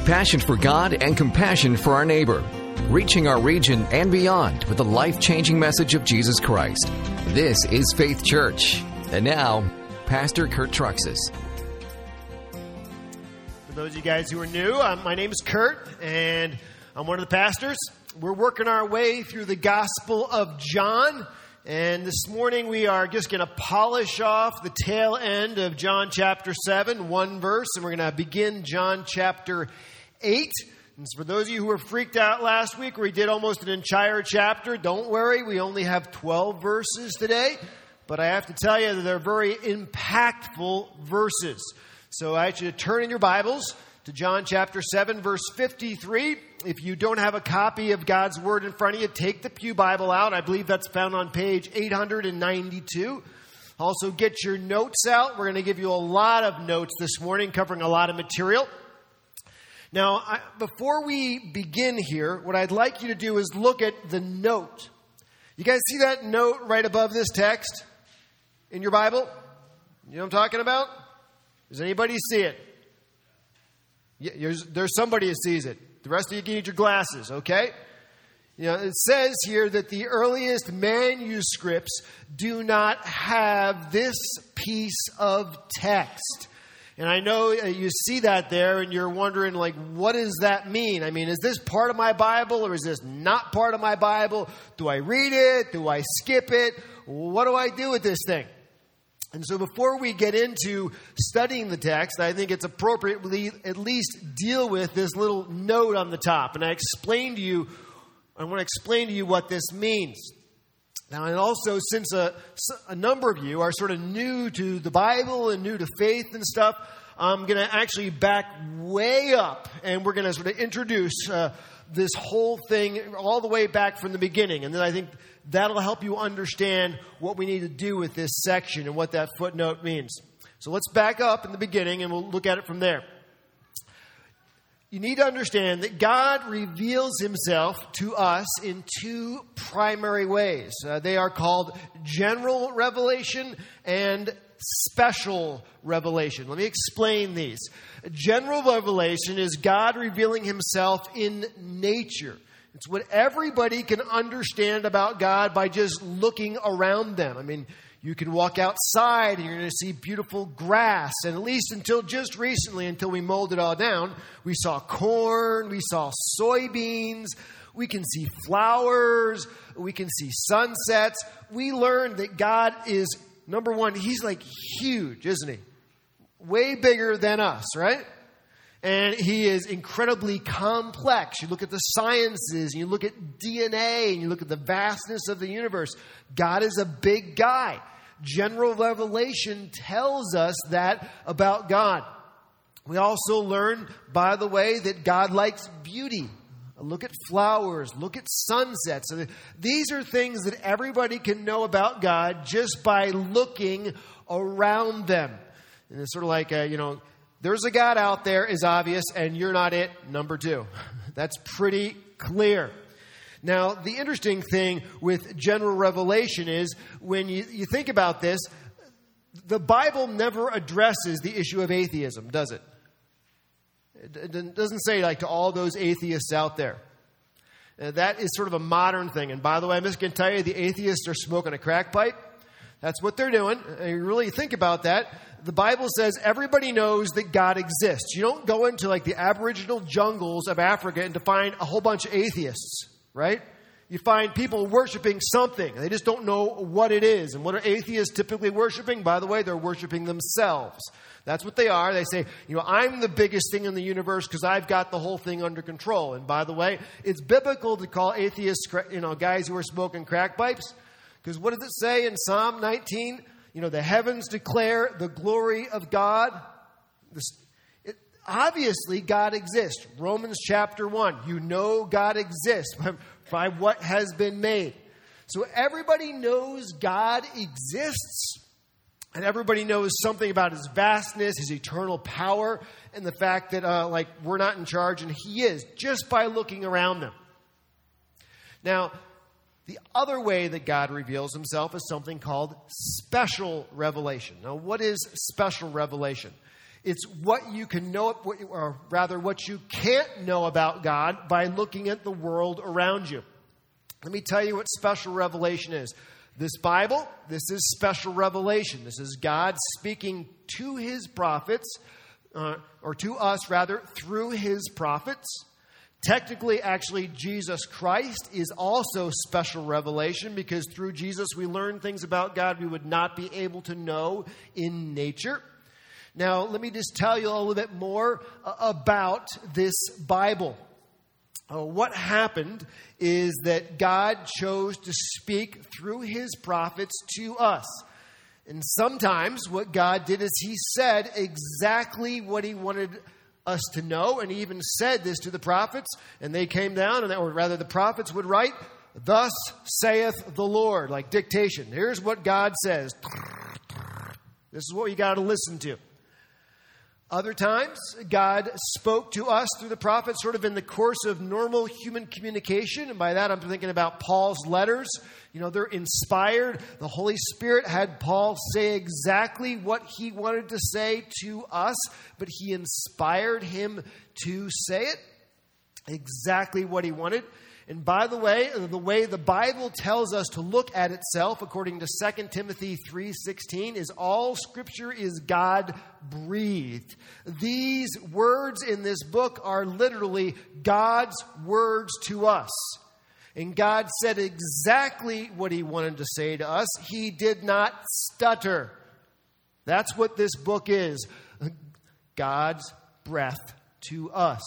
Passion for God and compassion for our neighbor. Reaching our region and beyond with the life-changing message of Jesus Christ. This is Faith Church. And now, Pastor Kurt Truxas. For those of you guys who are new, my name is Kurt, and I'm one of the pastors. We're working our way through the Gospel of John. And this morning we are just going to polish off the tail end of John chapter 7, one verse, and we're going to begin John chapter 8. And for those of you who were freaked out last week where we did almost an entire chapter, don't worry, we only have 12 verses today. But I have to tell you that they're very impactful verses. So I ask you to turn in your Bibles to John chapter 7, verse 53. If you don't have a copy of God's Word in front of you, take the Pew Bible out. I believe that's found on page 892. Also, get your notes out. We're going to give you a lot of notes this morning, covering a lot of material. Now, before we begin here, what I'd like you to do is look at the note. You guys see that note right above this text in your Bible? You know what I'm talking about? Does anybody see it? There's somebody who sees it. The rest of you can need your glasses, okay? You know, it says here that the earliest manuscripts do not have this piece of text. And I know you see that there and you're wondering, like, what does that mean? I mean, is this part of my Bible or is this not part of my Bible? Do I read it? Do I skip it? What do I do with this thing? And so before we get into studying the text, I think it's appropriate we at least deal with this little note on the top. And I want to explain to you what this means. Now, and also, since a number of you are sort of new to the Bible and new to faith and stuff, I'm going to actually back way up, and we're going to sort of introduce this whole thing all the way back from the beginning. And then I think that'll help you understand what we need to do with this section and what that footnote means. So let's back up in the beginning, and we'll look at it from there. You need to understand that God reveals himself to us in two primary ways. They are called general revelation and special revelation. Let me explain these. General revelation is God revealing himself in nature. It's what everybody can understand about God by just looking around them. I mean, you can walk outside and you're going to see beautiful grass. And at least until just recently, until we mowed it all down, we saw corn, we saw soybeans, we can see flowers, we can see sunsets. We learned that God is, number one, he's like huge, isn't he? Way bigger than us, right? And he is incredibly complex. You look at the sciences, and you look at DNA, and you look at the vastness of the universe. God is a big guy. General revelation tells us that about God. We also learn, by the way, that God likes beauty. Look at flowers. Look at sunsets. And these are things that everybody can know about God just by looking around them. And it's sort of like, there's a God out there is obvious, and you're not it, number two. That's pretty clear. Now, the interesting thing with general revelation is when you think about this, the Bible never addresses the issue of atheism, does it? It doesn't say like to all those atheists out there. That is sort of a modern thing. And by the way, I'm just going to tell you, the atheists are smoking a crack pipe. That's what they're doing. And you really think about that. The Bible says everybody knows that God exists. You don't go into like the aboriginal jungles of Africa and to find a whole bunch of atheists, right? You find people worshiping something. They just don't know what it is. And what are atheists typically worshiping? By the way, they're worshiping themselves. That's what they are. They say, I'm the biggest thing in the universe because I've got the whole thing under control. And by the way, it's biblical to call atheists, guys who are smoking crack pipes. Because what does it say in Psalm 19? The heavens declare the glory of God. Obviously, God exists. Romans chapter 1. God exists by what has been made. So everybody knows God exists. And everybody knows something about his vastness, his eternal power, and the fact that we're not in charge and he is, just by looking around them. Now, the other way that God reveals himself is something called special revelation. Now, what is special revelation? It's what you can know, or rather what you can't know about God by looking at the world around you. Let me tell you what special revelation is. This Bible, this is special revelation. This is God speaking to his prophets, or to us rather, through his prophets. Technically, actually, Jesus Christ is also special revelation, because through Jesus we learn things about God we would not be able to know in nature. Now, let me just tell you a little bit more about this Bible. What happened is that God chose to speak through his prophets to us. And sometimes what God did is he said exactly what he wanted us to know. And he even said this to the prophets. And they came down, or rather the prophets would write, "Thus saith the Lord," like dictation. Here's what God says. This is what you got to listen to. Other times, God spoke to us through the prophets sort of in the course of normal human communication. And by that, I'm thinking about Paul's letters. You know, they're inspired. The Holy Spirit had Paul say exactly what he wanted to say to us, but he inspired him to say it exactly what he wanted. And by the way the Bible tells us to look at itself, according to 2 Timothy 3:16, is all Scripture is God-breathed. These words in this book are literally God's words to us. And God said exactly what he wanted to say to us. He did not stutter. That's what this book is. God's breath to us.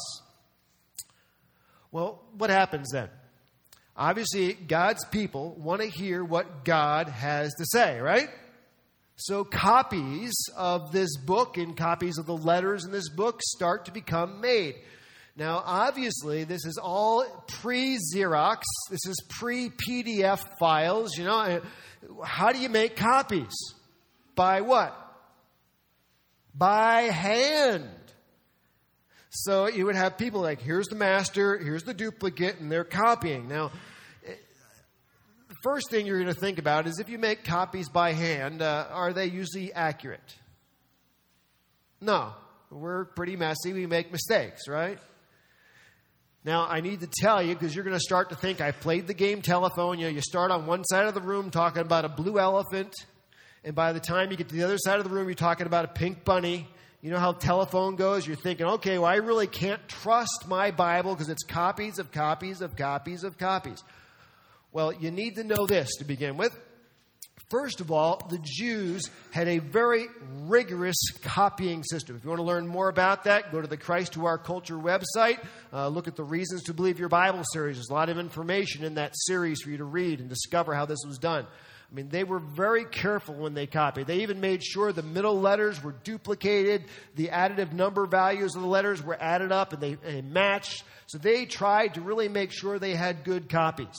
Well, what happens then? Obviously, God's people want to hear what God has to say, right? So copies of this book and copies of the letters in this book start to become made. Now, obviously, this is all pre-Xerox. This is pre-PDF files. You know, how do you make copies? By what? By hand. So you would have people like, here's the master, here's the duplicate, and they're copying. Now, the first thing you're going to think about is if you make copies by hand, are they usually accurate? No. We're pretty messy. We make mistakes, right? Now, I need to tell you, because you're going to start to think, I played the game telephone. You know, you start on one side of the room talking about a blue elephant, and by the time you get to the other side of the room, you're talking about a pink bunny. You know how telephone goes? You're thinking, okay, well, I really can't trust my Bible because it's copies of copies of copies of copies. Well, you need to know this to begin with. First of all, the Jews had a very rigorous copying system. If you want to learn more about that, go to the Christ to Our Culture website. Look at the Reasons to Believe Your Bible series. There's a lot of information in that series for you to read and discover how this was done. I mean, they were very careful when they copied. They even made sure the middle letters were duplicated. The additive number values of the letters were added up and they matched. So they tried to really make sure they had good copies.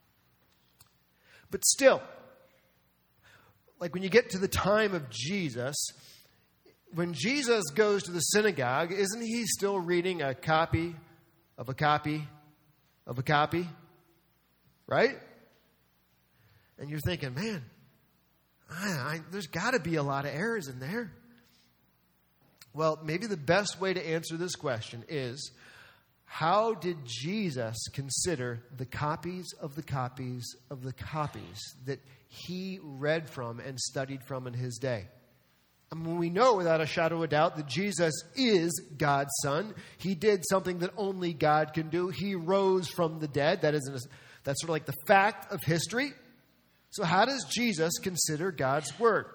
But still, like when you get to the time of Jesus, when Jesus goes to the synagogue, isn't he still reading a copy of a copy of a copy? Right? And you're thinking, man, there's got to be a lot of errors in there. Well, maybe the best way to answer this question is, how did Jesus consider the copies of the copies of the copies that he read from and studied from in his day? I mean, we know without a shadow of a doubt that Jesus is God's Son. He did something that only God can do. He rose from the dead. That's sort of like the fact of history. So how does Jesus consider God's Word?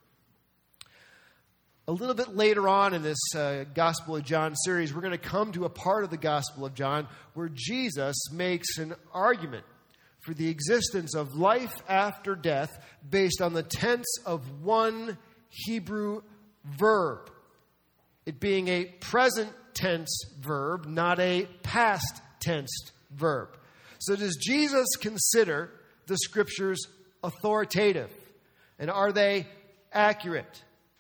A little bit later on in this Gospel of John series, we're going to come to a part of the Gospel of John where Jesus makes an argument for the existence of life after death based on the tense of one Hebrew verb. It being a present tense verb, not a past tense verb. So does Jesus consider the Scriptures authoritative? And are they accurate?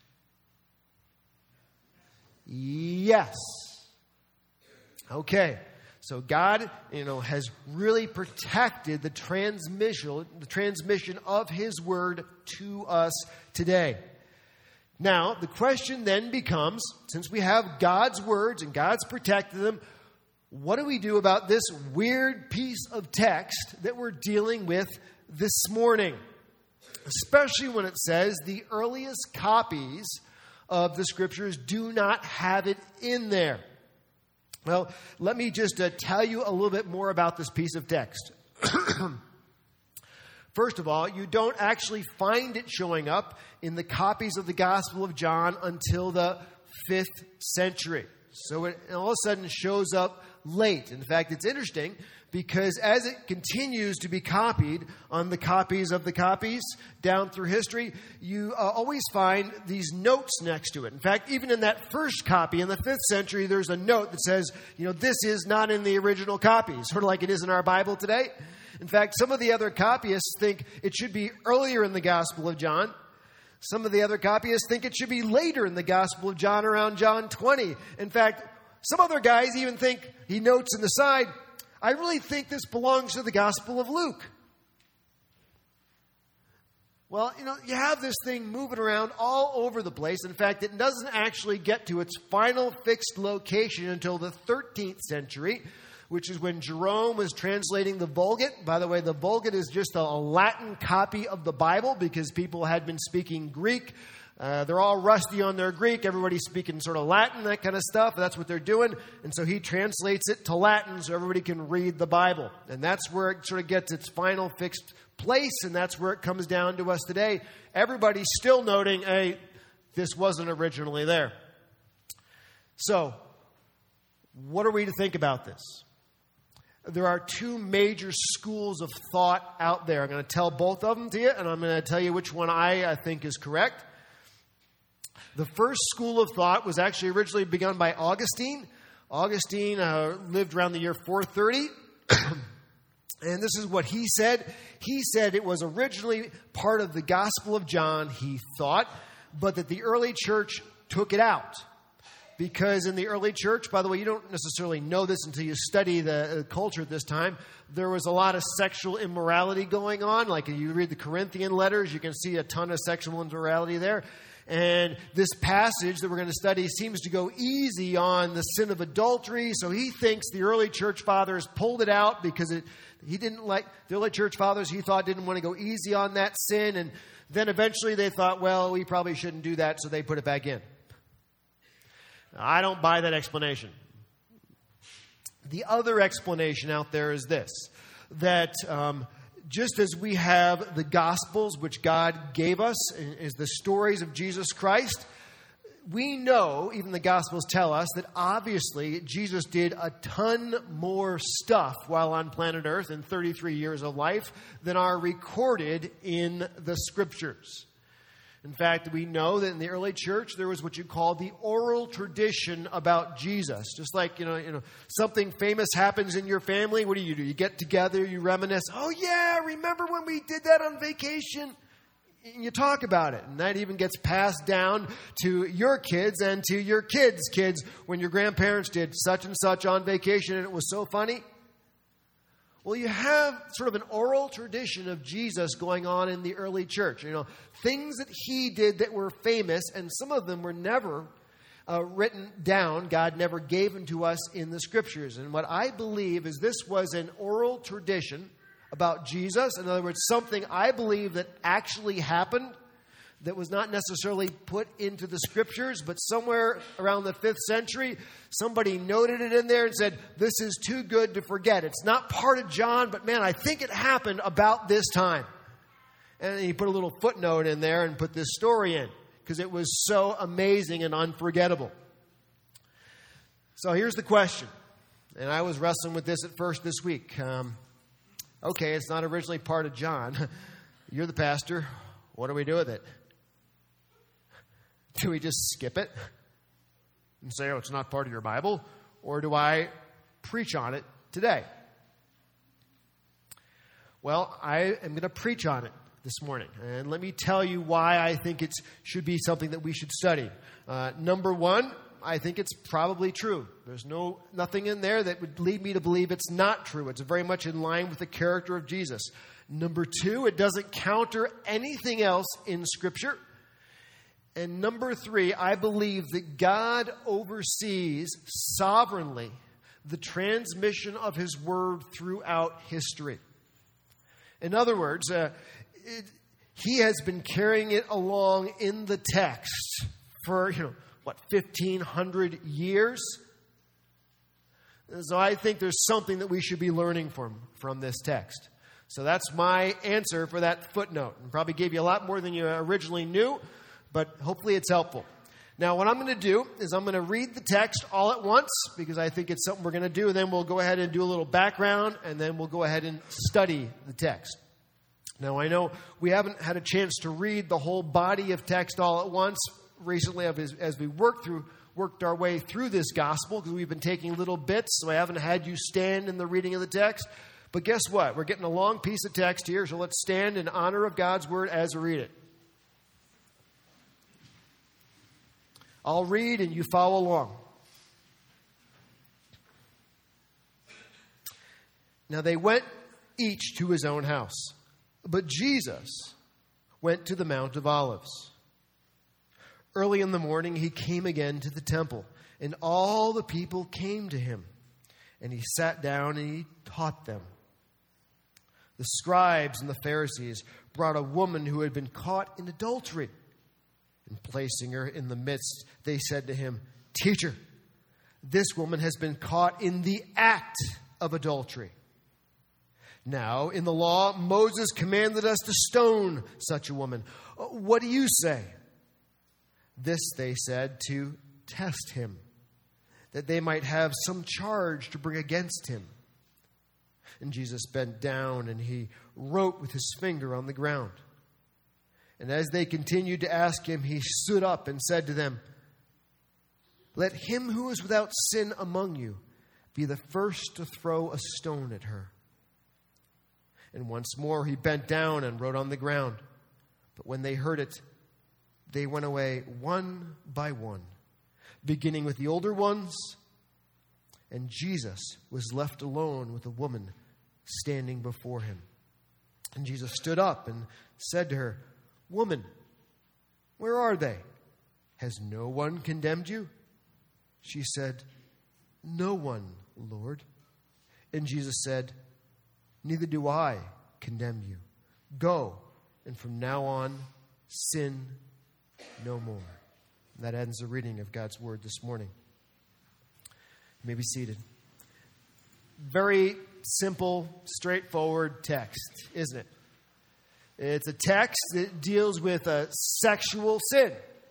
Yes. Okay. So God, has really protected the transmission of His Word to us today. Now, the question then becomes, since we have God's words and God's protected them, what do we do about this weird piece of text that we're dealing with this morning? Especially when it says the earliest copies of the Scriptures do not have it in there. Well, let me just tell you a little bit more about this piece of text. First of all, you don't actually find it showing up in the copies of the Gospel of John until the 5th century. So it all of a sudden shows up late. In fact, it's interesting because as it continues to be copied on the copies of the copies down through history, you always find these notes next to it. In fact, even in that first copy in the 5th century, there's a note that says, this is not in the original copy, sort of like it is in our Bible today. In fact, some of the other copyists think it should be earlier in the Gospel of John. Some of the other copyists think it should be later in the Gospel of John, around John 20. In fact, some other guys even think, he notes in the side, I really think this belongs to the Gospel of Luke. Well, you have this thing moving around all over the place. In fact, it doesn't actually get to its final fixed location until the 13th century, which is when Jerome was translating the Vulgate. By the way, the Vulgate is just a Latin copy of the Bible because people had been speaking Greek. They're all rusty on their Greek. Everybody's speaking sort of Latin, that kind of stuff. That's what they're doing. And so he translates it to Latin so everybody can read the Bible. And that's where it sort of gets its final fixed place, and that's where it comes down to us today. Everybody's still noting, hey, this wasn't originally there. So, what are we to think about this? There are two major schools of thought out there. I'm going to tell both of them to you, and I'm going to tell you which one I think is correct. The first school of thought was actually originally begun by Augustine. Augustine lived around the year 430. And this is what he said. He said it was originally part of the Gospel of John, he thought, but that the early church took it out. Because in the early church, by the way, you don't necessarily know this until you study the culture at this time, there was a lot of sexual immorality going on. Like you read the Corinthian letters, you can see a ton of sexual immorality there. And this passage that we're going to study seems to go easy on the sin of adultery. So he thinks the early church fathers pulled it out because he didn't like the early church fathers. He thought didn't want to go easy on that sin. And then eventually they thought, well, we probably shouldn't do that. So they put it back in. I don't buy that explanation. The other explanation out there is this, that just as we have the Gospels, which God gave us, is the stories of Jesus Christ, we know, even the Gospels tell us, that obviously Jesus did a ton more stuff while on planet Earth in 33 years of life than are recorded in the Scriptures. In fact, we know that in the early church, there was what you call the oral tradition about Jesus. Just like, something famous happens in your family. What do? You get together, you reminisce. Oh, yeah, remember when we did that on vacation? And you talk about it. And that even gets passed down to your kids and to your kids' kids when your grandparents did such and such on vacation and it was so funny. Well, you have sort of an oral tradition of Jesus going on in the early church. Things that he did that were famous, and some of them were never written down. God never gave them to us in the Scriptures. And what I believe is this was an oral tradition about Jesus. In other words, something I believe that actually happened that was not necessarily put into the Scriptures, but somewhere around the 5th century, somebody noted it in there and said, this is too good to forget. It's not part of John, but man, I think it happened about this time. And he put a little footnote in there and put this story in because it was so amazing and unforgettable. So here's the question. And I was wrestling with this at first this week. Okay, it's not originally part of John. You're the pastor. What do we do with it? Do we just skip it and say, oh, it's not part of your Bible? Or do I preach on it today? Well, I am going to preach on it this morning. And let me tell you why I think it should be something that we should study. Number one, I think it's probably true. There's nothing in there that would lead me to believe it's not true. It's very much in line with the character of Jesus. Number two, it doesn't counter anything else in Scripture. And number 3, I believe that God oversees sovereignly the transmission of His Word throughout history. In other words, He has been carrying it along in the text for, 1,500 years? So I think there's something that we should be learning from this text. So that's my answer for that footnote. I probably gave you a lot more than you originally knew, but hopefully it's helpful. Now, what I'm going to do is I'm going to read the text all at once because I think it's something we're going to do. And then we'll go ahead and do a little background, and then we'll go ahead and study the text. Now, I know we haven't had a chance to read the whole body of text all at once recently as we worked our way through this gospel, because we've been taking little bits, so I haven't had you stand in the reading of the text. But guess what? We're getting a long piece of text here, so let's stand in honor of God's Word as we read it. I'll read and you follow along. Now they went each to his own house, but Jesus went to the Mount of Olives. Early in the morning he came again to the temple, and all the people came to him, and he sat down and he taught them. The scribes and the Pharisees brought a woman who had been caught in adultery. And placing her in the midst, they said to him, "Teacher, this woman has been caught in the act of adultery. Now, in the law, Moses commanded us to stone such a woman. What do you say?" This they said to test him, that they might have some charge to bring against him. And Jesus bent down and he wrote with his finger on the ground. And as they continued to ask him, he stood up and said to them, "Let him who is without sin among you be the first to throw a stone at her." And once more he bent down and wrote on the ground. But when they heard it, they went away one by one, beginning with the older ones. And Jesus was left alone with a woman standing before him. And Jesus stood up and said to her, "Woman, where are they? Has no one condemned you?" She said, "No one, Lord." And Jesus said, "Neither do I condemn you. Go, and from now on, sin no more." And that ends the reading of God's Word this morning. You may be seated. Very simple, straightforward text, isn't it? It's a text that deals with a sexual sin.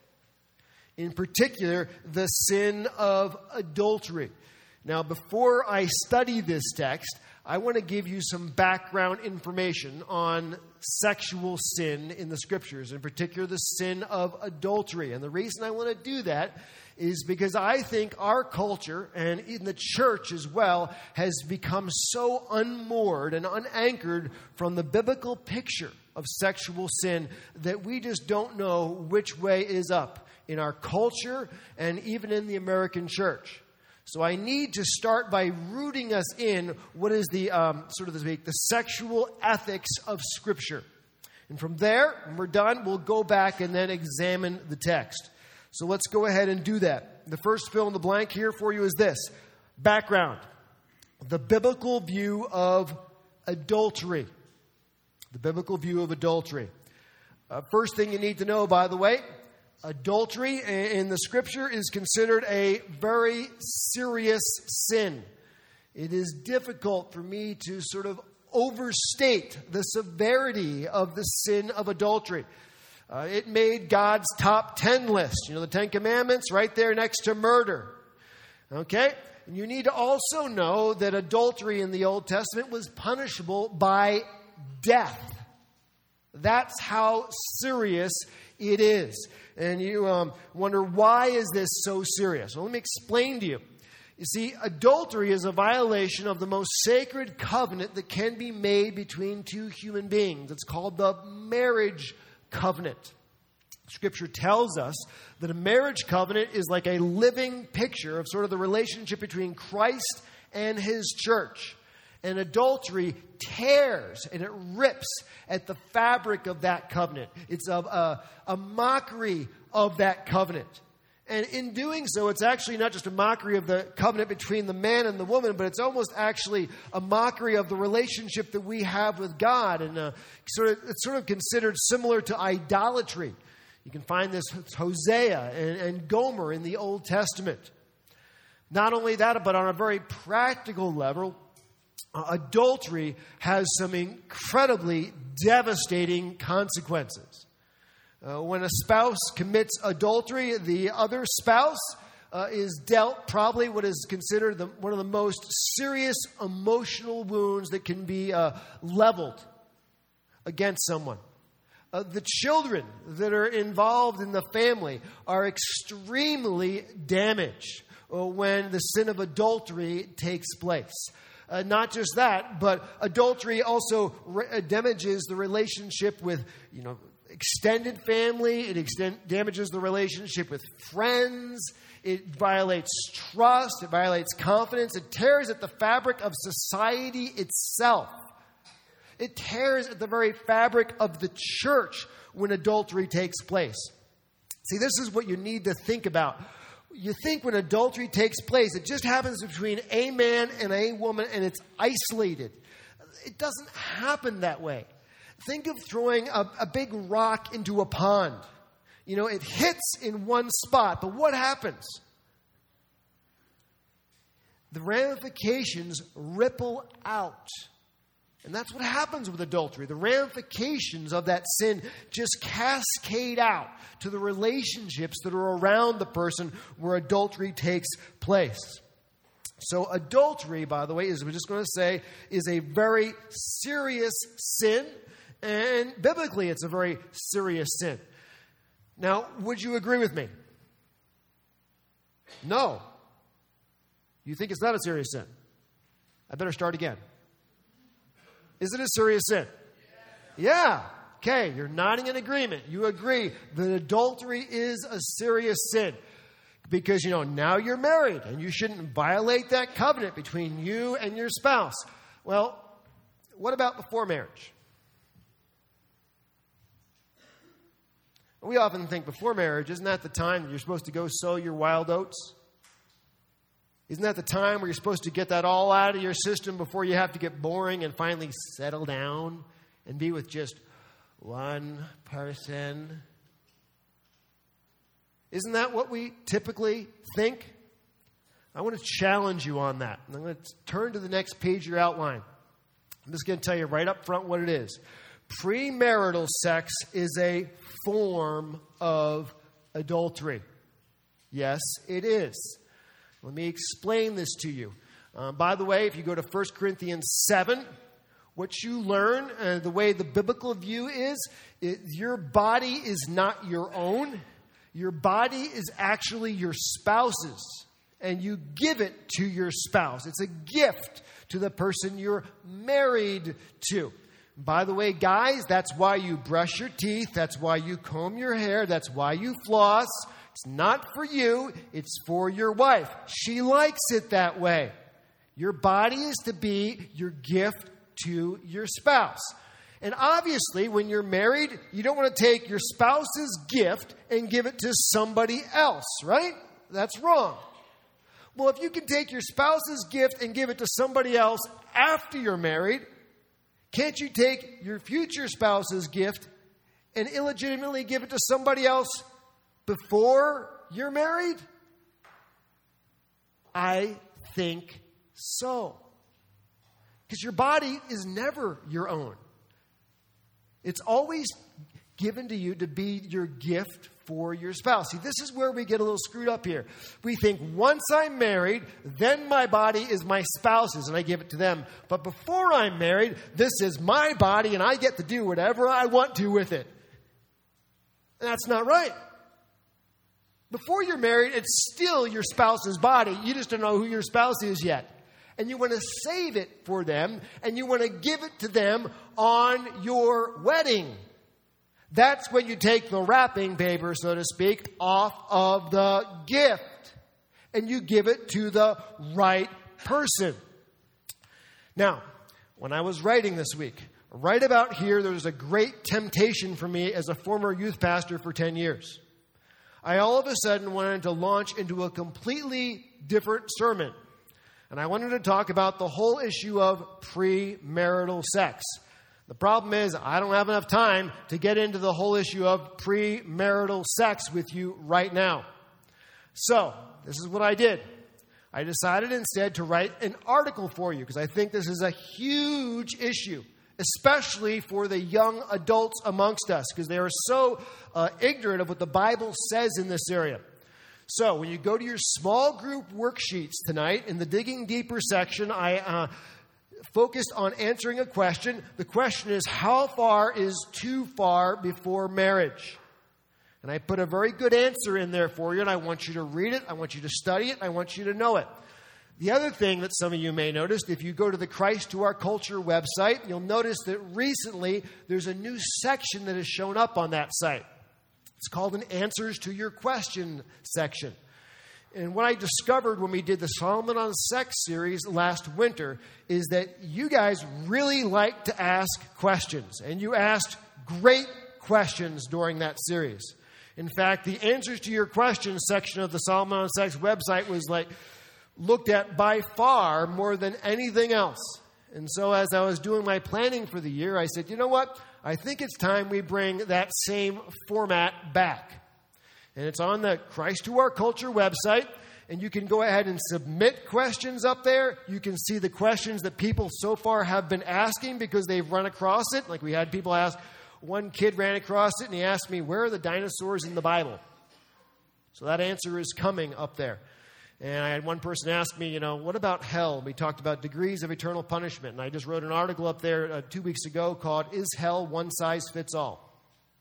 In particular, the sin of adultery. Now, before I study this text, I want to give you some background information on sexual sin in the Scriptures, in particular the sin of adultery. And the reason I want to do that is because I think our culture, and in the church as well, has become so unmoored and unanchored from the biblical picture of sexual sin that we just don't know which way is up in our culture and even in the American church. So I need to start by rooting us in what is the the sexual ethics of Scripture. And from there, when we're done, we'll go back and then examine the text. So let's go ahead and do that. The first fill in the blank here for you is this. Background. The biblical view of adultery. The biblical view of adultery. First thing you need to know, by the way, adultery in the Scripture is considered a very serious sin. It is difficult for me to sort of overstate the severity of the sin of adultery. It made God's top 10 list. The 10 Commandments right there next to murder. Okay? And you need to also know that adultery in the Old Testament was punishable by death. That's how serious it is. And you wonder, why is this so serious? Well, let me explain to you. You see, adultery is a violation of the most sacred covenant that can be made between two human beings. It's called the marriage covenant. Scripture tells us that a marriage covenant is like a living picture of sort of the relationship between Christ and His church. And adultery tears and it rips at the fabric of that covenant. It's a mockery of that covenant. And in doing so, it's actually not just a mockery of the covenant between the man and the woman, but it's almost actually a mockery of the relationship that we have with God. And it's sort of considered similar to idolatry. You can find this Hosea and Gomer in the Old Testament. Not only that, but on a very practical level, adultery has some incredibly devastating consequences. When a spouse commits adultery, the other spouse is dealt probably what is considered one of the most serious emotional wounds that can be leveled against someone. The children that are involved in the family are extremely damaged when the sin of adultery takes place. Not just that, but adultery also damages the relationship with, extended family. It damages the relationship with friends. It violates trust. It violates confidence. It tears at the fabric of society itself. It tears at the very fabric of the church when adultery takes place. See, this is what you need to think about. You think when adultery takes place, it just happens between a man and a woman, and it's isolated. It doesn't happen that way. Think of throwing a big rock into a pond. It hits in one spot, but what happens? The ramifications ripple out. And that's what happens with adultery. The ramifications of that sin just cascade out to the relationships that are around the person where adultery takes place. So adultery, by the way, we're just going to say, is a very serious sin. And biblically, it's a very serious sin. Now, would you agree with me? No. You think it's not a serious sin? I better start again. Is it a serious sin? Yeah. Okay, you're nodding in agreement. You agree that adultery is a serious sin. Because, now you're married and you shouldn't violate that covenant between you and your spouse. Well, what about before marriage? We often think before marriage, isn't that the time that you're supposed to go sow your wild oats? Isn't that the time where you're supposed to get that all out of your system before you have to get boring and finally settle down and be with just one person? Isn't that what we typically think? I want to challenge you on that. I'm going to turn to the next page of your outline. I'm just going to tell you right up front what it is. Premarital sex is a form of adultery. Yes, it is. Let me explain this to you. By the way, if you go to 1 Corinthians 7, what you learn, the way the biblical view is, your body is not your own. Your body is actually your spouse's, and you give it to your spouse. It's a gift to the person you're married to. By the way, guys, that's why you brush your teeth. That's why you comb your hair. That's why you floss. It's not for you. It's for your wife. She likes it that way. Your body is to be your gift to your spouse. And obviously, when you're married, you don't want to take your spouse's gift and give it to somebody else, right? That's wrong. Well, if you can take your spouse's gift and give it to somebody else after you're married, can't you take your future spouse's gift and illegitimately give it to somebody else before you're married? I think so. Because your body is never your own. It's always given to you to be your gift for your spouse. See, this is where we get a little screwed up here. We think once I'm married, then my body is my spouse's and I give it to them. But before I'm married, this is my body and I get to do whatever I want to with it. And that's not right. Before you're married, it's still your spouse's body. You just don't know who your spouse is yet. And you want to save it for them, and you want to give it to them on your wedding. That's when you take the wrapping paper, so to speak, off of the gift, and you give it to the right person. Now, when I was writing this week, right about here, there was a great temptation for me as a former youth pastor for 10 years. I all of a sudden wanted to launch into a completely different sermon. And I wanted to talk about the whole issue of premarital sex. The problem is I don't have enough time to get into the whole issue of premarital sex with you right now. So, this is what I did. I decided instead to write an article for you because I think this is a huge issue, especially for the young adults amongst us because they are so ignorant of what the Bible says in this area. So, when you go to your small group worksheets tonight, in the Digging Deeper section, I focused on answering a question. The question is, how far is too far before marriage? And I put a very good answer in there for you, and I want you to read it, I want you to study it, I want you to know it. The other thing that some of you may notice, if you go to the Christ to Our Culture website, you'll notice that recently there's a new section that has shown up on that site. It's called an Answers to Your Question section. And what I discovered when we did the Solomon on Sex series last winter is that you guys really like to ask questions. And you asked great questions during that series. In fact, the Answers to Your Questions section of the Solomon on Sex website was looked at by far more than anything else. And so as I was doing my planning for the year, I said, you know what? I think it's time we bring that same format back. And it's on the Christ to Our Culture website. And you can go ahead and submit questions up there. You can see the questions that people so far have been asking because they've run across it. Like we had people ask, one kid ran across it and he asked me, where are the dinosaurs in the Bible? So that answer is coming up there. And I had one person ask me, what about hell? We talked about degrees of eternal punishment. And I just wrote an article up there 2 weeks ago called, Is Hell One Size Fits All?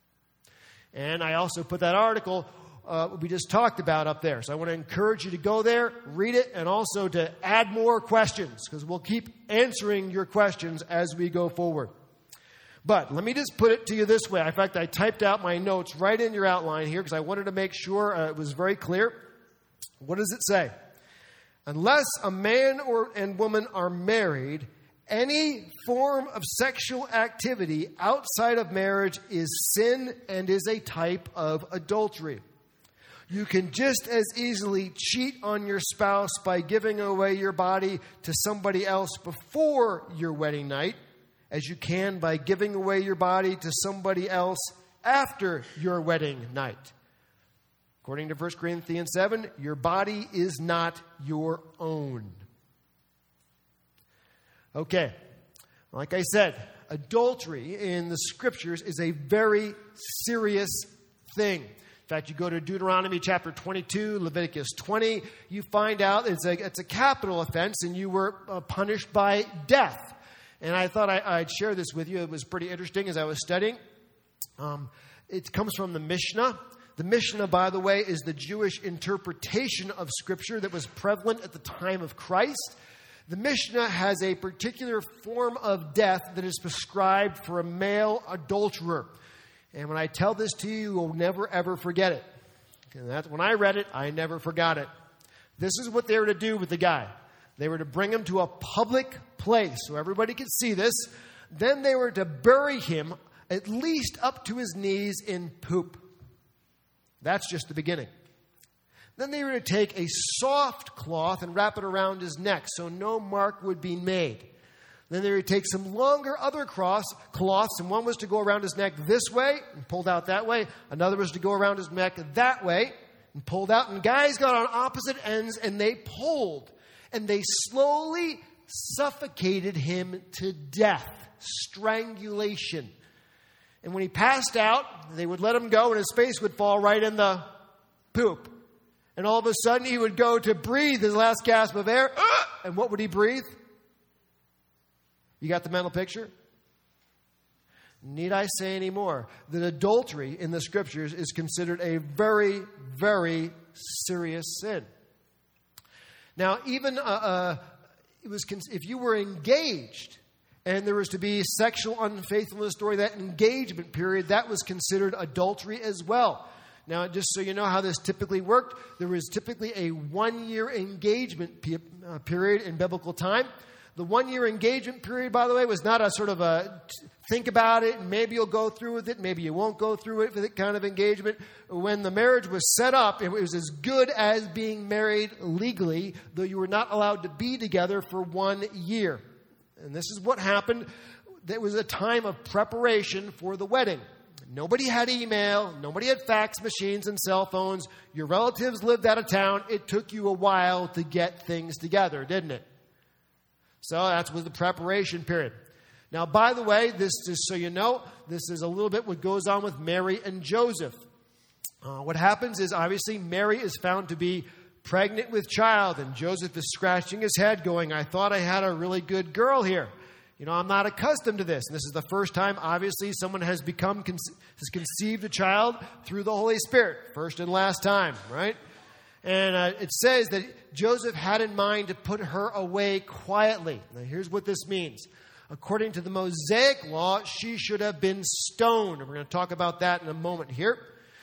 And I also put that article we just talked about up there. So I want to encourage you to go there, read it, and also to add more questions because we'll keep answering your questions as we go forward. But let me just put it to you this way. In fact, I typed out my notes right in your outline here because I wanted to make sure it was very clear. What does it say? Unless a man and woman are married, any form of sexual activity outside of marriage is sin and is a type of adultery. You can just as easily cheat on your spouse by giving away your body to somebody else before your wedding night as you can by giving away your body to somebody else after your wedding night. According to 1 Corinthians 7, your body is not your own. Okay, like I said, adultery in the Scriptures is a very serious thing. In fact, you go to Deuteronomy chapter 22, Leviticus 20, you find out it's a capital offense and you were punished by death. And I thought I'd share this with you. It was pretty interesting as I was studying. It comes from the Mishnah. The Mishnah, by the way, is the Jewish interpretation of Scripture that was prevalent at the time of Christ. The Mishnah has a particular form of death that is prescribed for a male adulterer. And when I tell this to you, you will never, ever forget it. And that's when I read it, I never forgot it. This is what they were to do with the guy. They were to bring him to a public place so everybody could see this. Then they were to bury him at least up to his knees in poop. That's just the beginning. Then they were to take a soft cloth and wrap it around his neck so no mark would be made. Then they would take some longer other cloths, and one was to go around his neck this way and pulled out that way. Another was to go around his neck that way and pulled out. And guys got on opposite ends and they pulled. And they slowly suffocated him to death. Strangulation. And when he passed out, they would let him go and his face would fall right in the poop. And all of a sudden he would go to breathe his last gasp of air. And what would he breathe? You got the mental picture? Need I say any more? That adultery in the Scriptures is considered a very, very serious sin. Now, even if you were engaged and there was to be sexual unfaithfulness during that engagement period, that was considered adultery as well. Now, just so you know how this typically worked, there was typically a 1-year engagement period in biblical time. The 1-year engagement period, by the way, was not a sort of a think about it, and maybe you'll go through with it, maybe you won't go through it for that kind of engagement. When the marriage was set up, it was as good as being married legally, though you were not allowed to be together for 1 year. And this is what happened. There was a time of preparation for the wedding. Nobody had email. Nobody had fax machines and cell phones. Your relatives lived out of town. It took you a while to get things together, didn't it? So that was the preparation period. Now, by the way, this just so you know, this is a little bit what goes on with Mary and Joseph. What happens is, obviously, Mary is found to be pregnant with child, and Joseph is scratching his head going, I thought I had a really good girl here. You know, I'm not accustomed to this. And this is the first time, obviously, someone has conceived a child through the Holy Spirit. First and last time, right? And it says that Joseph had in mind to put her away quietly. Now, here's what this means. According to the Mosaic law, she should have been stoned. And we're going to talk about that in a moment here.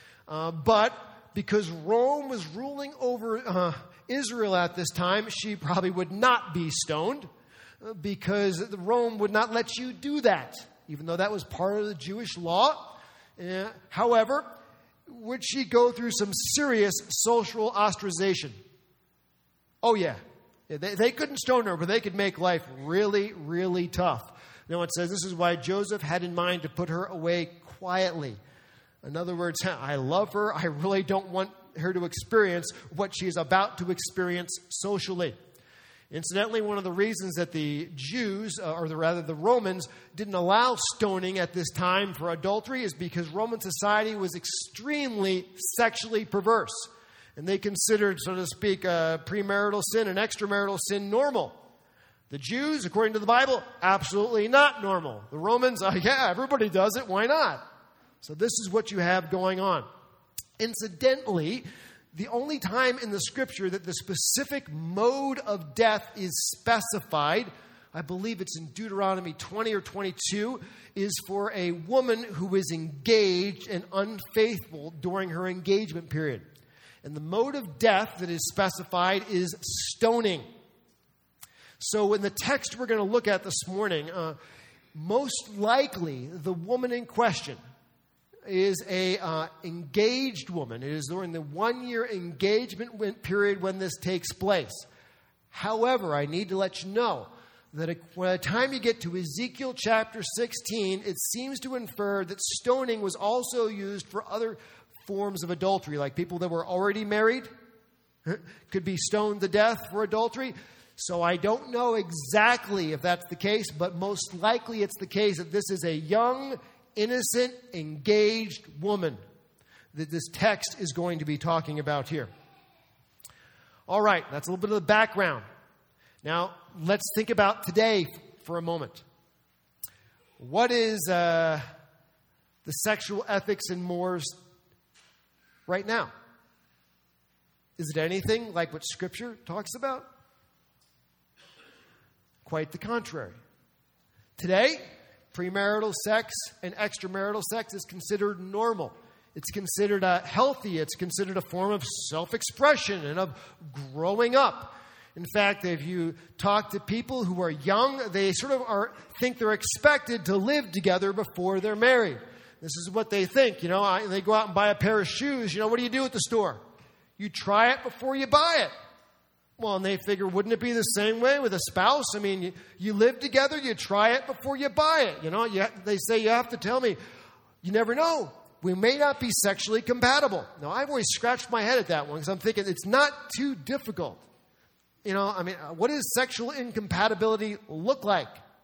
But because Rome was ruling over Israel at this time, she probably would not be stoned, because Rome would not let you do that, even though that was part of the Jewish law. However, would she go through some serious social ostracization? Oh, yeah. They couldn't stone her, but they could make life really, really tough. Now, it says this is why Joseph had in mind to put her away quietly. In other words, I love her. I really don't want her to experience what she is about to experience socially. Incidentally, one of the reasons that the Jews, or rather the Romans, didn't allow stoning at this time for adultery is because Roman society was extremely sexually perverse. And they considered, so to speak, premarital sin and extramarital sin normal. The Jews, according to the Bible, absolutely not normal. The Romans, yeah, everybody does it. Why not? So this is what you have going on. Incidentally, the only time in the Scripture that the specific mode of death is specified, I believe it's in Deuteronomy 20 or 22, is for a woman who is engaged and unfaithful during her engagement period. And the mode of death that is specified is stoning. So in the text we're going to look at this morning, most likely the woman in question is a engaged woman. It is during the 1-year engagement period when this takes place. However, I need to let you know that by the time you get to Ezekiel chapter 16, it seems to infer that stoning was also used for other forms of adultery, like people that were already married could be stoned to death for adultery. So I don't know exactly if that's the case, but most likely it's the case that this is a young, innocent, engaged woman that this text is going to be talking about here. All right, that's a little bit of the background. Now, let's think about today for a moment. What is the sexual ethics and mores right now? Is it anything like what Scripture talks about? Quite the contrary. Today, premarital sex and extramarital sex is considered normal. It's considered healthy. It's considered a form of self-expression and of growing up. In fact, if you talk to people who are young, they sort of think they're expected to live together before they're married. This is what they think. You know, they go out and buy a pair of shoes. You know, what do you do at the store? You try it before you buy it. Well, and they figure, wouldn't it be the same way with a spouse? I mean, you live together, you try it before you buy it. You know, they say you have to tell me. You never know. We may not be sexually compatible. Now, I've always scratched my head at that one because I'm thinking it's not too difficult. You know, I mean, what does sexual incompatibility look like?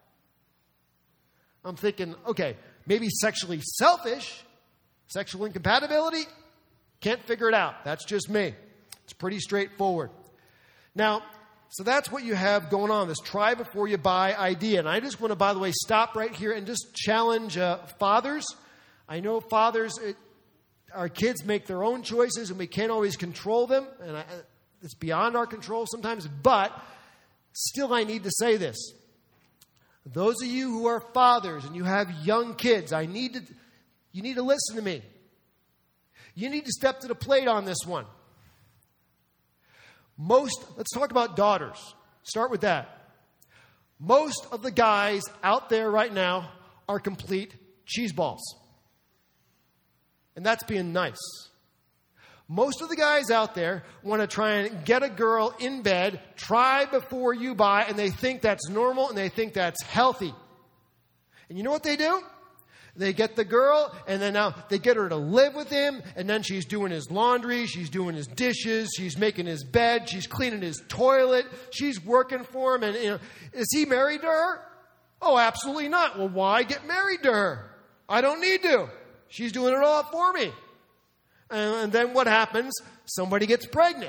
I'm thinking, okay, maybe sexually selfish, sexual incompatibility, can't figure it out. That's just me. It's pretty straightforward. Now, so that's what you have going on, this try before you buy idea. And I just want to, by the way, stop right here and just challenge fathers. I know fathers, our kids make their own choices and we can't always control them. And it's beyond our control sometimes. But still, I need to say this. Those of you who are fathers and you have young kids, you need to listen to me. You need to step to the plate on this one. Let's talk about daughters. Start with that. Most of the guys out there right now are complete cheeseballs. And that's being nice. Most of the guys out there want to try and get a girl in bed, try before you buy, and they think that's normal and they think that's healthy. And you know what they do? They get the girl, and then now they get her to live with him, and then she's doing his laundry, she's doing his dishes, she's making his bed, she's cleaning his toilet, she's working for him, and is he married to her? Oh, absolutely not. Well, why get married to her? I don't need to. She's doing it all for me. And then what happens? Somebody gets pregnant.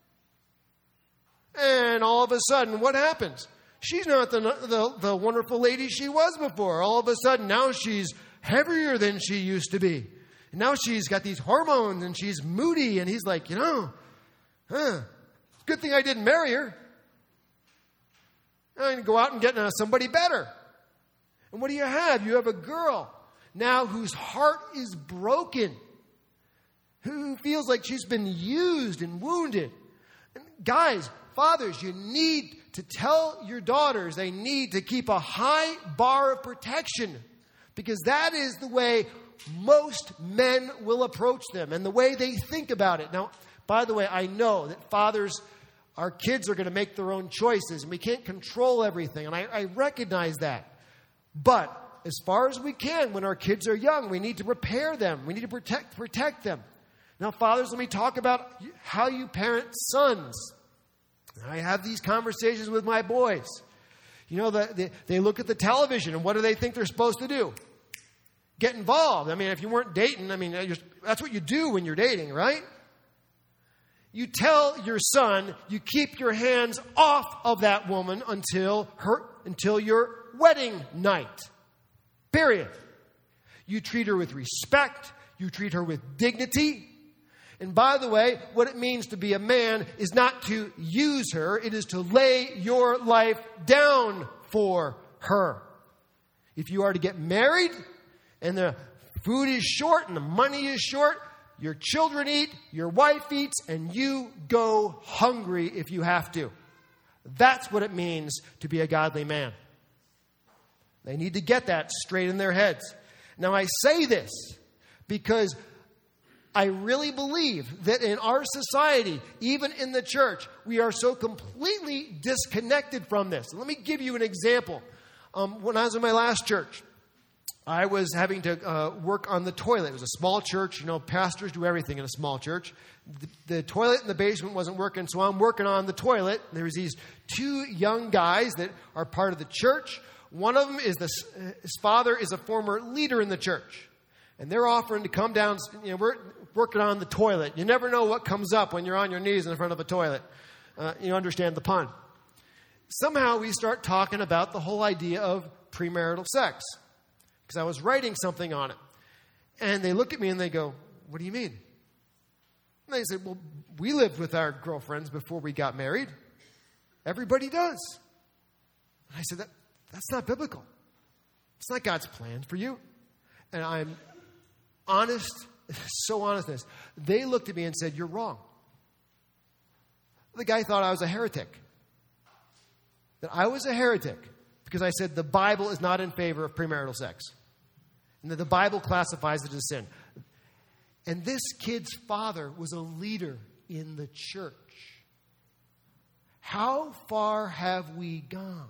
And all of a sudden, what happens? She's not the wonderful lady she was before. All of a sudden, now she's heavier than she used to be. And now she's got these hormones and she's moody. And he's like, good thing I didn't marry her. I can go out and get somebody better. And what do you have? You have a girl now whose heart is broken, who feels like she's been used and wounded. And guys, fathers, you need to tell your daughters they need to keep a high bar of protection, because that is the way most men will approach them and the way they think about it. Now, by the way, I know that fathers, our kids are going to make their own choices and we can't control everything. And I recognize that. But as far as we can, when our kids are young, we need to prepare them. We need to protect them. Now, fathers, let me talk about how you parent sons. I have these conversations with my boys. They look at the television, and what do they think they're supposed to do? Get involved. I mean, if you weren't dating, that's what you do when you're dating, right? You tell your son you keep your hands off of that woman until your wedding night. Period. You treat her with respect. You treat her with dignity. And by the way, what it means to be a man is not to use her. It is to lay your life down for her. If you are to get married and the food is short and the money is short, your children eat, your wife eats, and you go hungry if you have to. That's what it means to be a godly man. They need to get that straight in their heads. Now, I say this because I really believe that in our society, even in the church, we are so completely disconnected from this. Let me give you an example. When I was in my last church, I was having to work on the toilet. It was a small church. Pastors do everything in a small church. The toilet in the basement wasn't working, so I'm working on the toilet. There was these two young guys that are part of the church. One of them is his father is a former leader in the church. And they're offering to come down. We're working on the toilet. You never know what comes up when you're on your knees in front of a toilet. You understand the pun. Somehow we start talking about the whole idea of premarital sex, because I was writing something on it. And they look at me and they go, "What do you mean?" And they said, "Well, we lived with our girlfriends before we got married. Everybody does." And I said, that's not biblical. It's not God's plan for you. And I'm honest, so honest in this. They looked at me and said, "You're wrong." The guy thought I was a heretic. That I was a heretic because I said the Bible is not in favor of premarital sex. And that the Bible classifies it as sin. And this kid's father was a leader in the church. How far have we gone?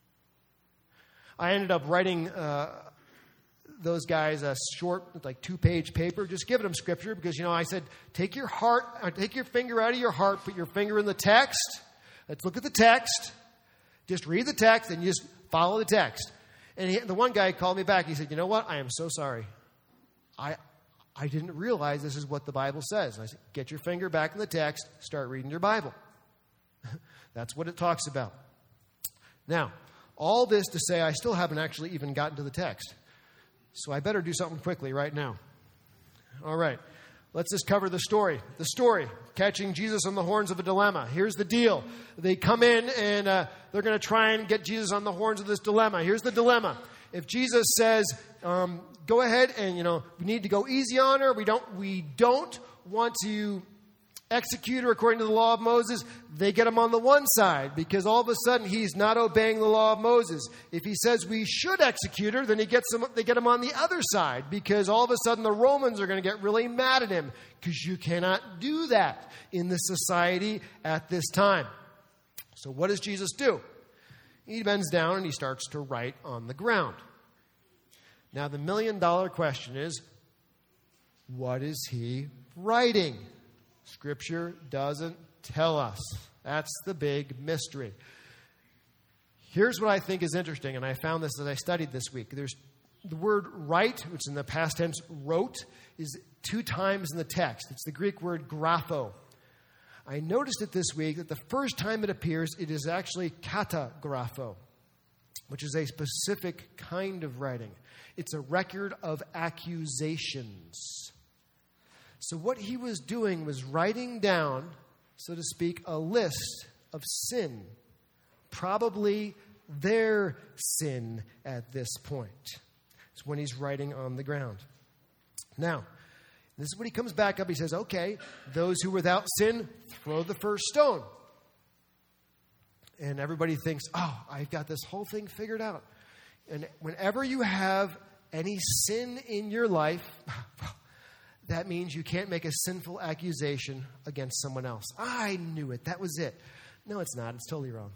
I ended up writing those guys a short, 2-page paper, just giving them scripture because, I said, take your finger out of your heart, put your finger in the text. Let's look at the text. Just read the text and just follow the text. And the one guy called me back. He said, "You know what? I am so sorry. I didn't realize this is what the Bible says." And I said, "Get your finger back in the text. Start reading your Bible." That's what it talks about. Now, all this to say, I still haven't actually even gotten to the text. So I better do something quickly right now. All right. Let's just cover the story. The story, catching Jesus on the horns of a dilemma. Here's the deal. They come in and they're going to try and get Jesus on the horns of this dilemma. Here's the dilemma. If Jesus says, go ahead and, we need to go easy on her. We don't want to executor according to the law of Moses, they get him on the one side because all of a sudden he's not obeying the law of Moses. If he says we should execute her, then they get him on the other side because all of a sudden the Romans are going to get really mad at him because you cannot do that in the society at this time. So what does Jesus do? He bends down and he starts to write on the ground. Now the $1 million question is, what is he writing? Scripture doesn't tell us. That's the big mystery. Here's what I think is interesting, and I found this as I studied this week. There's the word write, which in the past tense wrote, is 2 times in the text. It's the Greek word grapho. I noticed it this week that the first time it appears, it is actually katagrapho, which is a specific kind of writing. It's a record of accusations. So what he was doing was writing down, so to speak, a list of sin, probably their sin at this point. It's when he's writing on the ground. Now, this is when he comes back up. He says, okay, those who without sin, throw the first stone. And everybody thinks, oh, I've got this whole thing figured out. And whenever you have any sin in your life, that means you can't make a sinful accusation against someone else. I knew it. That was it. No, it's not. It's totally wrong.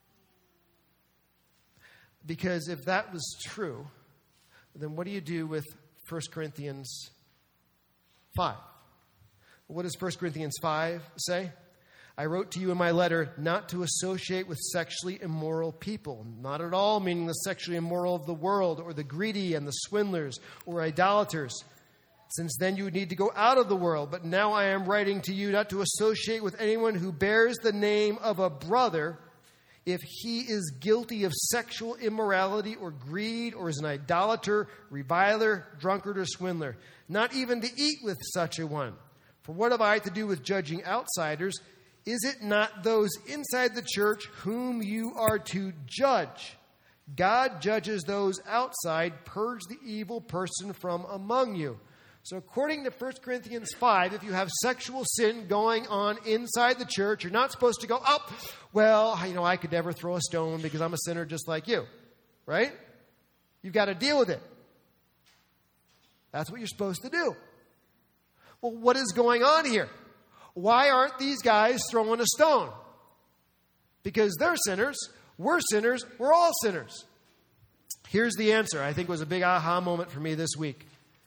Because if that was true, then what do you do with 1 Corinthians 5? What does 1 Corinthians 5 say? I wrote to you in my letter not to associate with sexually immoral people. Not at all meaning the sexually immoral of the world or the greedy and the swindlers or idolaters. Since then you would need to go out of the world. But now I am writing to you not to associate with anyone who bears the name of a brother if he is guilty of sexual immorality or greed or is an idolater, reviler, drunkard, or swindler. Not even to eat with such a one. For what have I to do with judging outsiders? Is it not those inside the church whom you are to judge? God judges those outside. Purge the evil person from among you. So according to 1 Corinthians 5, if you have sexual sin going on inside the church, you're not supposed to go, oh, well, I could never throw a stone because I'm a sinner just like you. Right? You've got to deal with it. That's what you're supposed to do. Well, what is going on here? Why aren't these guys throwing a stone? Because they're sinners, we're all sinners. Here's the answer. I think it was a big aha moment for me this week.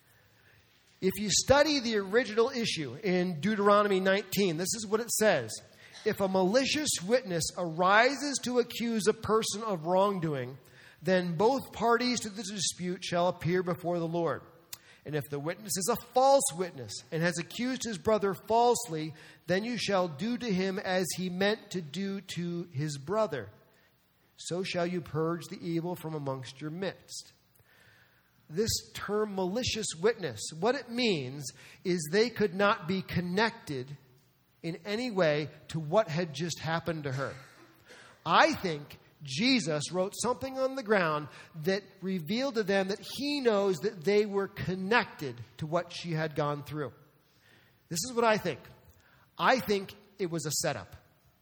If you study the original issue in Deuteronomy 19, this is what it says. If a malicious witness arises to accuse a person of wrongdoing, then both parties to the dispute shall appear before the Lord. And if the witness is a false witness and has accused his brother falsely, then you shall do to him as he meant to do to his brother. So shall you purge the evil from amongst your midst. This term malicious witness, what it means is they could not be connected in any way to what had just happened to her. I think Jesus wrote something on the ground that revealed to them that he knows that they were connected to what she had gone through. This is what I think. I think it was a setup.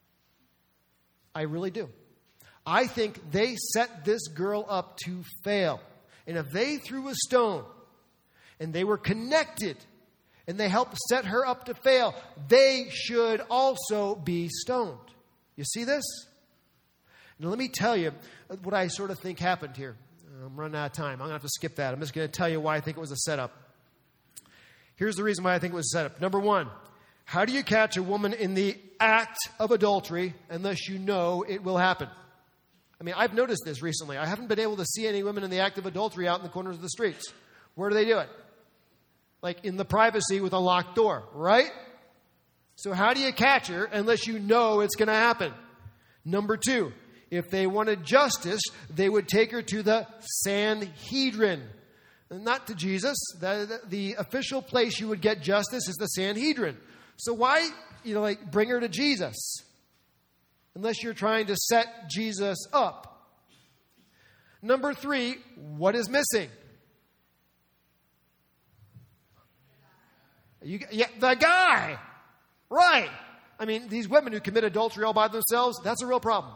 I really do. I think they set this girl up to fail. And if they threw a stone and they were connected and they helped set her up to fail, they should also be stoned. You see this? Now, let me tell you what I sort of think happened here. I'm running out of time. I'm going to have to skip that. I'm just going to tell you why I think it was a setup. Here's the reason why I think it was a setup. Number one, how do you catch a woman in the act of adultery unless you know it will happen? I mean, I've noticed this recently. I haven't been able to see any women in the act of adultery out in the corners of the streets. Where do they do it? Like in the privacy with a locked door, right? So how do you catch her unless you know it's going to happen? Number two, if they wanted justice, they would take her to the Sanhedrin. Not to Jesus. The official place you would get justice is the Sanhedrin. So why, bring her to Jesus? Unless you're trying to set Jesus up. Number three, what is missing? The guy. Right. I mean, these women who commit adultery all by themselves, that's a real problem.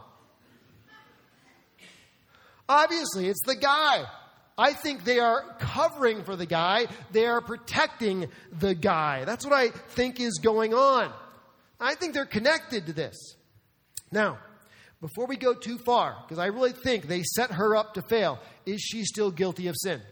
Obviously, it's the guy. I think they are covering for the guy. They are protecting the guy. That's what I think is going on. I think they're connected to this. Now, before we go too far, because I really think they set her up to fail, is she still guilty of sin?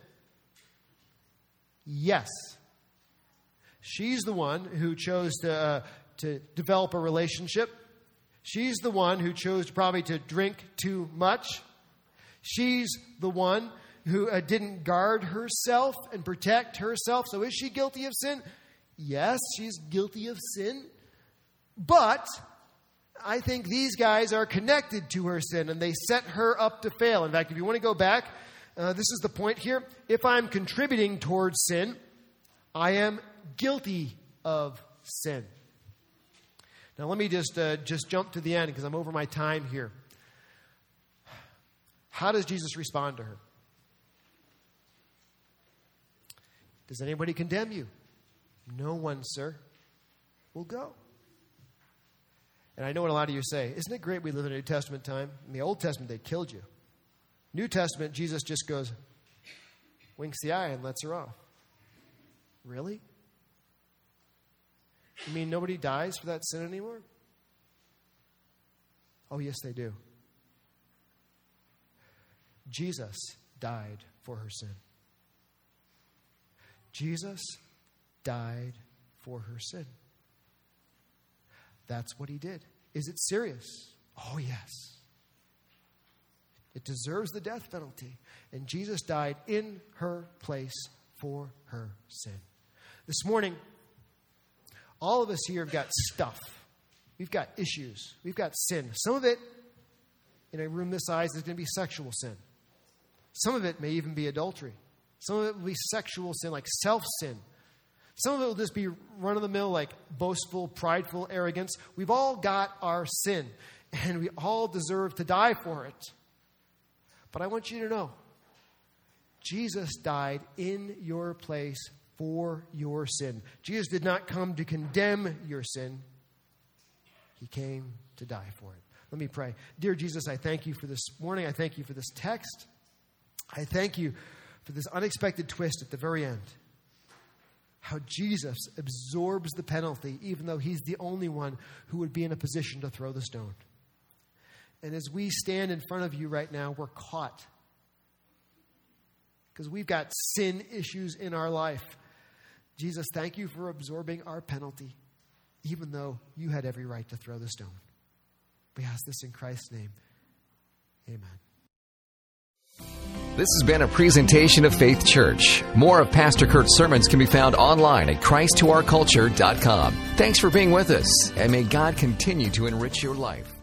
Yes. She's the one who chose to develop a relationship. She's the one who chose probably to drink too much. She's the one who didn't guard herself and protect herself. So is she guilty of sin? Yes, she's guilty of sin. But I think these guys are connected to her sin, and they set her up to fail. In fact, if you want to go back, this is the point here. If I'm contributing towards sin, I am guilty of sin. Now, let me just jump to the end because I'm over my time here. How does Jesus respond to her? Does anybody condemn you? No one, sir. We'll go. And I know what a lot of you say. Isn't it great we live in a New Testament time? In the Old Testament, they killed you. New Testament, Jesus just goes, winks the eye and lets her off. Really? You mean nobody dies for that sin anymore? Oh, yes, they do. Jesus died for her sin. Jesus died for her sin. That's what he did. Is it serious? Oh, yes. It deserves the death penalty. And Jesus died in her place for her sin. This morning, all of us here have got stuff. We've got issues. We've got sin. Some of it, in a room this size, is going to be sexual sin. Some of it may even be adultery. Some of it will be sexual sin, like self-sin. Some of it will just be run-of-the-mill, like boastful, prideful arrogance. We've all got our sin, and we all deserve to die for it. But I want you to know, Jesus died in your place for your sin. Jesus did not come to condemn your sin. He came to die for it. Let me pray. Dear Jesus, I thank you for this morning. I thank you for this text. I thank you for this unexpected twist at the very end. How Jesus absorbs the penalty, even though he's the only one who would be in a position to throw the stone. And as we stand in front of you right now, we're caught. Because we've got sin issues in our life. Jesus, thank you for absorbing our penalty, even though you had every right to throw the stone. We ask this in Christ's name. Amen. This has been a presentation of Faith Church. More of Pastor Kurt's sermons can be found online at ChristToOurCulture.com. Thanks for being with us, and may God continue to enrich your life.